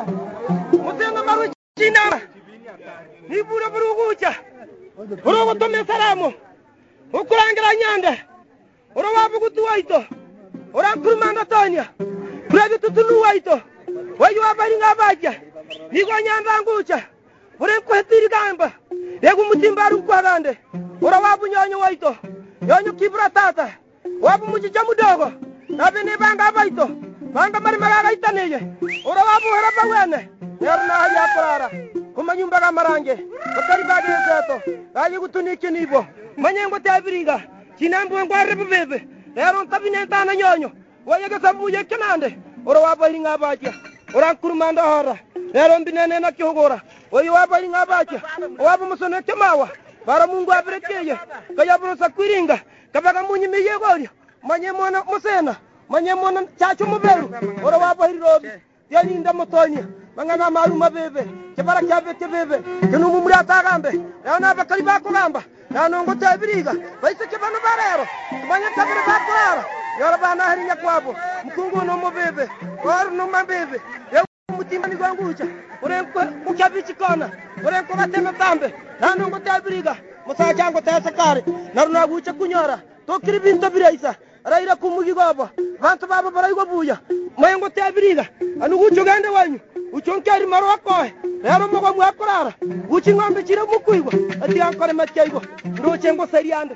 Mutenga maru china. Ni bura burugucha. Uro tome salamu. Ukurangira nyande. Uro wabu kutuwaito. Ura kurmanda tonya. Kuragi tutulu waito. Wayu abari ngabaja. Nigo nyanda ngucha. Ure kwetiri gamba. Yegu mutimbaru kwarande. Ura wabu nyonyo waito. Nyonyo kibra tata. Wabu mujicha mudogo. Nabi ni banga baito. Banga mari malaga itaneye. Ura wabu harapa wene. Yarna haya parara. Kuma nyumba ga marange. Bakari bagi seto. Ayi gutuniki nibo. Manyengo tabiriga. Chinambu ngware bebebe. Leron tabinenta na nyonyo. Wayega sabu yekenande. Ura wabu hinga baja. Ura kurmanda hora. Leron binene na kihogora. Wayu wabu hinga baja. Wabu musone kemawa. Bara Mungu aberekeye. Kaya burusa kwiringa. Kabaga munyi miyegori. Manyemona musena. Manyemona chachu muberu. Ora wabo hirobi. Yani nda motonya. Mangana maru mabebe. Kebara kyabe kebebe. Kinu mumuri atagambe. Yana bakali bako gamba. Yana ngote abiriga. Baise kebano barero. Manya tabere bakwara. Yora bana harinya kwabo. Mkungu no mubebe. Waru no mabebe. Mutima ni gwangucha. Urenko ukyabichi kona. Urenko bateme tambe. Yana ngote abiriga. Musacha ngo tasakare. Naruna gucha kunyora. Tokiri binto biraisa. Raira kumugi gobo. Bantu babo barayigo buya. Mayengo tabiriga. Anu gucho gande wanyu. Uchonkari maro akoe. Rero mogo mwakorara. Guchi ngombe chire mukuigo. Ati ankore matkaigo. Ndoche ngo seriande.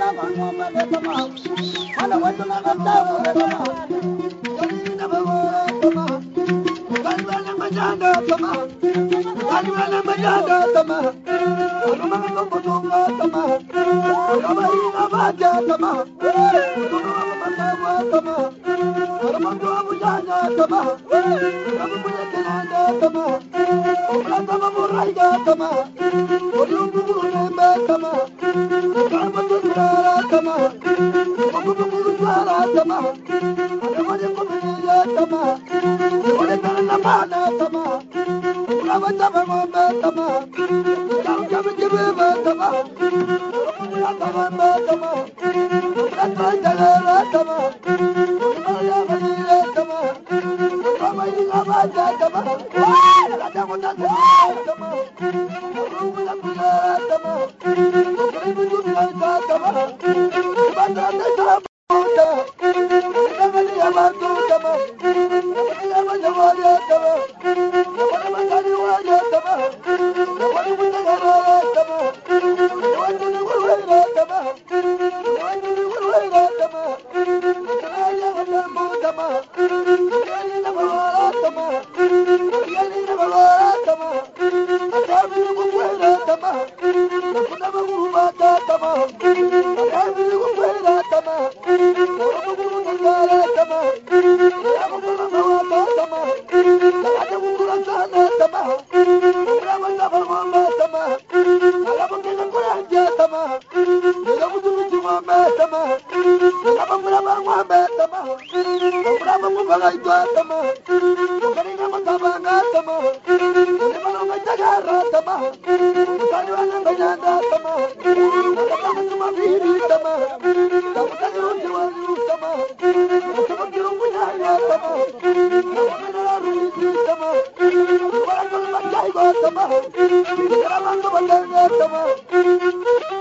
Come on.